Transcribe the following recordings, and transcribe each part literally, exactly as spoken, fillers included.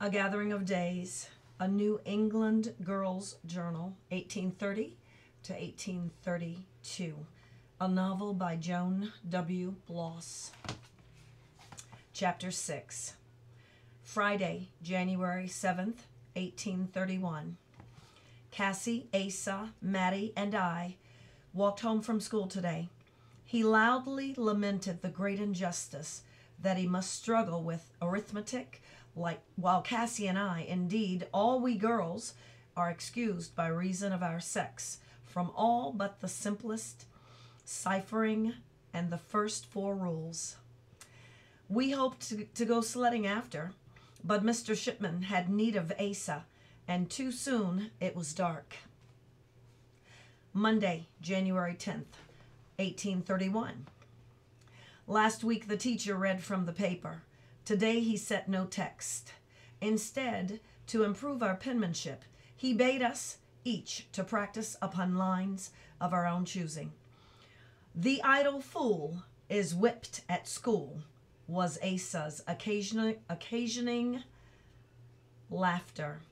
A Gathering of Days, A New England Girls' Journal, eighteen thirty to eighteen thirty-two. A novel by Joan W. Bloss. Chapter six. Friday, January seventh, eighteen thirty-one. Cassie, Asa, Maddie, and I walked home from school today. He loudly lamented the great injustice that he must struggle with arithmetic, like while Cassie and I, indeed all we girls, are excused by reason of our sex from all but the simplest ciphering and the first four rules. We hoped to, to go sledding after, but Mister Shipman had need of Asa, and too soon it was dark. Monday, January tenth, eighteen thirty-one. Last week the teacher read from the paper. Today he set no text. Instead, to improve our penmanship, he bade us each to practice upon lines of our own choosing. "The idle fool is whipped at school," was Asa's occasioning, occasioning laughter.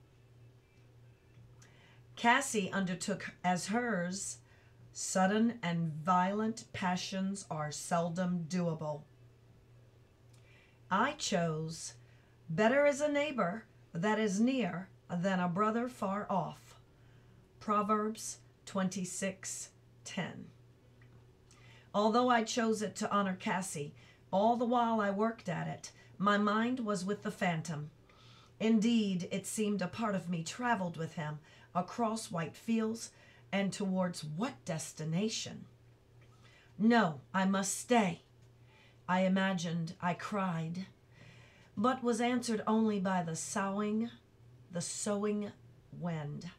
Cassie undertook as hers, "Sudden and violent passions are seldom doable." I chose, "Better is a neighbor that is near than a brother far off." Proverbs twenty-six ten. Although I chose it to honor Cassie, all the while I worked at it, my mind was with the phantom. Indeed, it seemed a part of me traveled with him across white fields, and towards what destination? No, I must stay. I imagined I cried, but was answered only by the soughing, the soughing wind.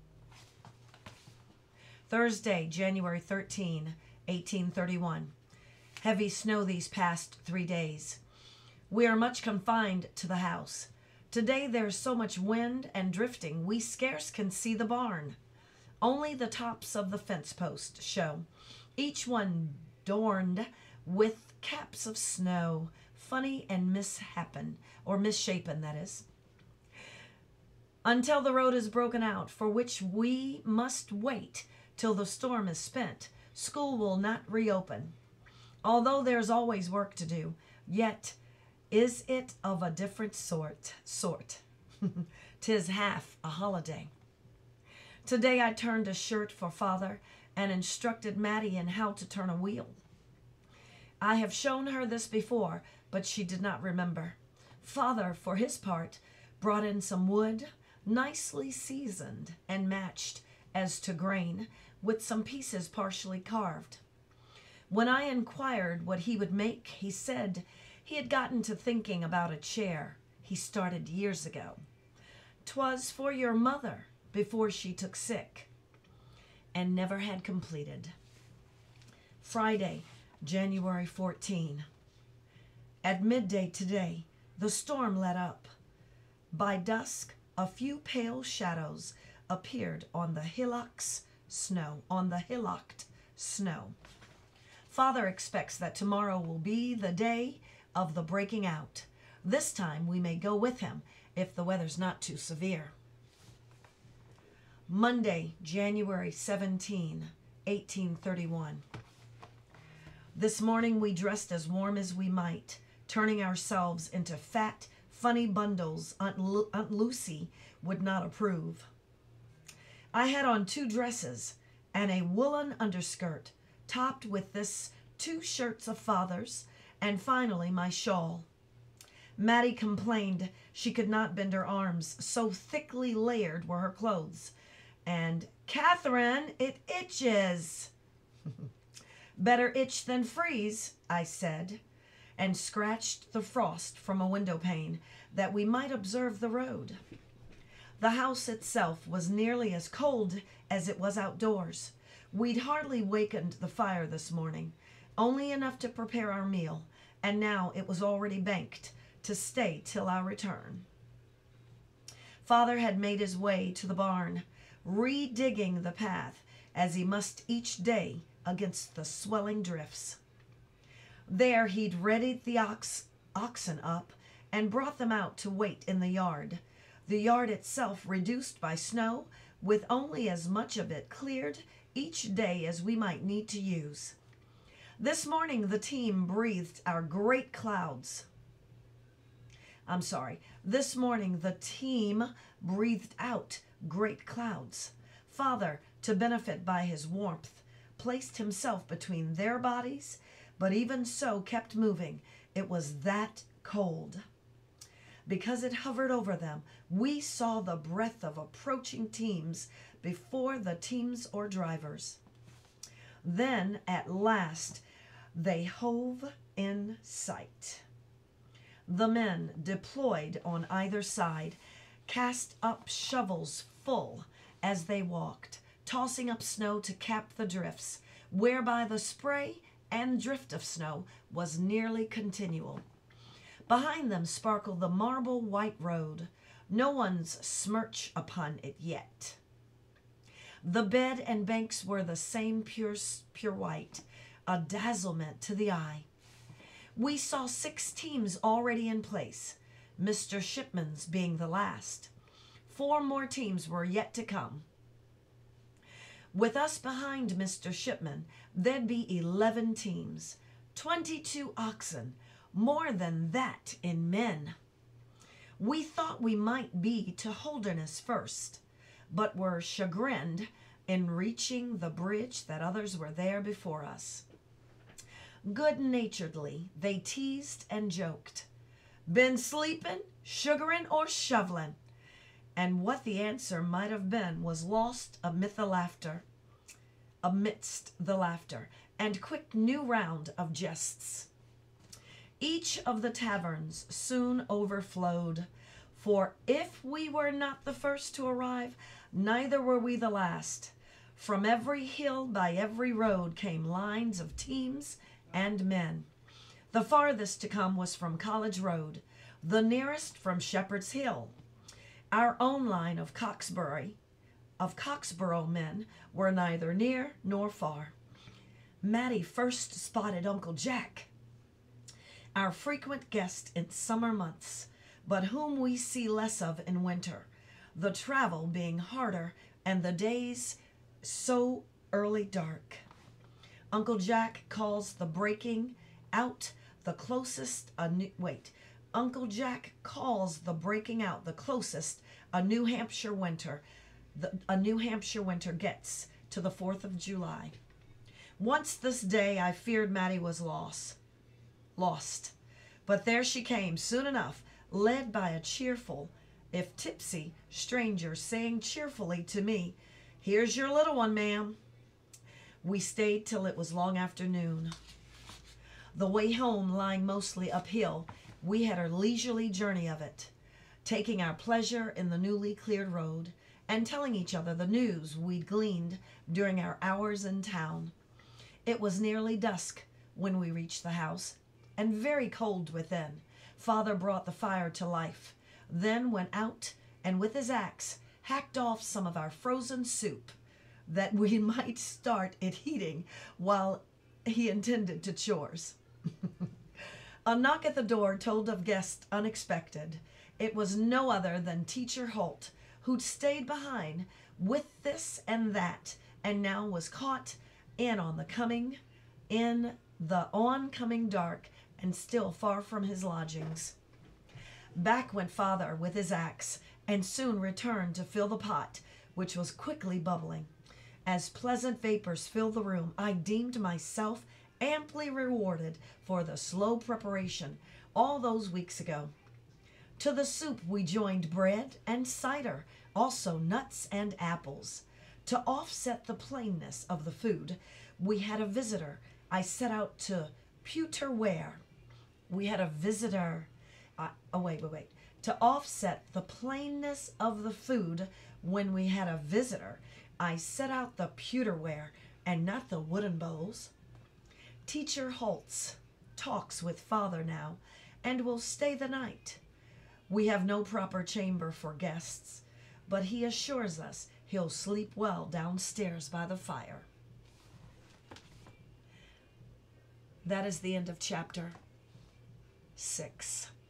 Thursday, January thirteenth, eighteen thirty-one. Heavy snow these past three days. We are much confined to the house. Today there is so much wind and drifting we scarce can see the barn. Only the tops of the fence posts show, each one adorned with caps of snow, funny and mishappen, or misshapen, that is. Until the road is broken out, for which we must wait till the storm is spent, school will not reopen. Although there is always work to do, yet is it of a different sort. Sort. 'Tis half a holiday. Today I turned a shirt for father and instructed Maddie in how to turn a wheel. I have shown her this before, but she did not remember. Father, for his part, brought in some wood, nicely seasoned and matched as to grain, with some pieces partially carved. When I inquired what he would make, he said he had gotten to thinking about a chair he started years ago. "'Twas for your mother before she took sick," and never had completed. Friday, January fourteenth. At midday today, the storm let up. By dusk, a few pale shadows appeared on the hillocks snow, on the hillocked snow. Father expects that tomorrow will be the day of the breaking out. This time we may go with him if the weather's not too severe. Monday, January seventeenth, eighteen thirty-one. This morning we dressed as warm as we might, turning ourselves into fat, funny bundles Aunt, Lu- Aunt Lucy would not approve. I had on two dresses and a woolen underskirt, topped with this two shirts of father's, and finally my shawl. Maddie complained she could not bend her arms, so thickly layered were her clothes. And, "Catherine, it itches." "Better itch than freeze," I said, and scratched the frost from a window pane that we might observe the road. The house itself was nearly as cold as it was outdoors. We'd hardly wakened the fire this morning, only enough to prepare our meal, and now it was already banked to stay till our return. Father had made his way to the barn, redigging the path, as he must each day against the swelling drifts. There he'd readied the ox, oxen up and brought them out to wait in the yard, the yard itself reduced by snow, with only as much of it cleared each day as we might need to use. This morning the team breathed our great clouds. I'm sorry. This morning the team breathed out great clouds. Father, to benefit by his warmth, placed himself between their bodies, but even so kept moving. It was that cold. Because it hovered over them, we saw the breath of approaching teams before the teams or drivers. Then, at last, they hove in sight. The men, deployed on either side, cast up shovels full as they walked, tossing up snow to cap the drifts, whereby the spray and drift of snow was nearly continual. Behind them sparkled the marble white road, no one's smirch upon it yet. The bed and banks were the same pure, pure white, a dazzlement to the eye. We saw six teams already in place, Mister Shipman's being the last. Four more teams were yet to come. With us behind Mister Shipman, there'd be eleven teams, twenty-two oxen, more than that in men. We thought we might be to Holderness first, but were chagrined in reaching the bridge that others were there before us. Good-naturedly, they teased and joked. Been sleeping, sugaring, or shoveling? And what the answer might have been was lost amid the laughter, amidst the laughter, and quick new round of jests. Each of the taverns soon overflowed, for if we were not the first to arrive, neither were we the last. From every hill, by every road, came lines of teams and men. The farthest to come was from College Road, the nearest from Shepherd's Hill. Our own line of Coxbury, of Coxborough men were neither near nor far. Mattie first spotted Uncle Jack, our frequent guest in summer months, but whom we see less of in winter, the travel being harder and the days so early dark. Uncle Jack calls the breaking out the closest a new, wait, Uncle Jack calls the breaking out the closest a New Hampshire winter, the, a New Hampshire winter gets to the fourth of July. Once this day I feared Mattie was lost. Lost. But there she came, soon enough, led by a cheerful, if tipsy, stranger, saying cheerfully to me, "Here's your little one, ma'am." We stayed till it was long afternoon. The way home lying mostly uphill, we had a leisurely journey of it, taking our pleasure in the newly cleared road, and telling each other the news we'd gleaned during our hours in town. It was nearly dusk when we reached the house, and very cold within. Father brought the fire to life, then went out and with his axe hacked off some of our frozen soup that we might start it heating while he attended to chores. A knock at the door told of guests unexpected. It was no other than Teacher Holt, who'd stayed behind with this and that, and now was caught in on the coming, in the oncoming dark, and still far from his lodgings. Back went Father with his axe, and soon returned to fill the pot, which was quickly bubbling. As pleasant vapors filled the room, I deemed myself amply rewarded for the slow preparation all those weeks ago. To the soup we joined bread and cider, also nuts and apples. To offset the plainness of the food, we had a visitor. I set out to pewter ware. We had a visitor. Uh, oh, wait, wait, wait. To offset the plainness of the food, when we had a visitor, I set out the pewterware and not the wooden bowls. Teacher Holtz talks with Father now and will stay the night. We have no proper chamber for guests, but he assures us he'll sleep well downstairs by the fire. That is the end of chapter six.